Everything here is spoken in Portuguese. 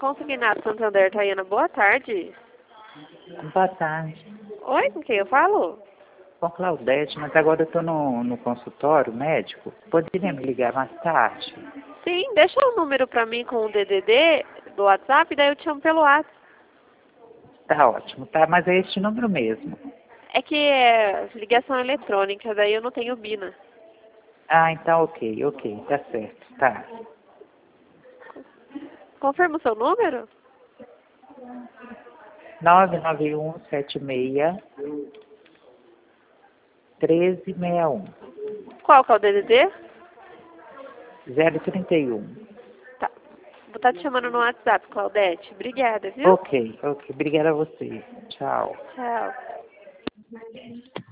Consignado Santander, Tayana, boa tarde. Boa tarde. Oi, com quem eu falo? Com Claudete, mas agora eu estou no consultório médico. Poderia me ligar mais tarde? Sim, deixa o número pra mim com o DDD do WhatsApp, daí eu te chamo pelo WhatsApp. Tá ótimo, tá? Mas é este número mesmo. É que é ligação eletrônica, daí eu não tenho Bina. Ah, então ok, tá certo, tá. Confirma o seu número? 99176-1361. Qual que é o DDD? 031. Tá. Vou estar te chamando no WhatsApp, Claudete. Obrigada, viu? Ok, obrigada a você. Tchau. Tchau.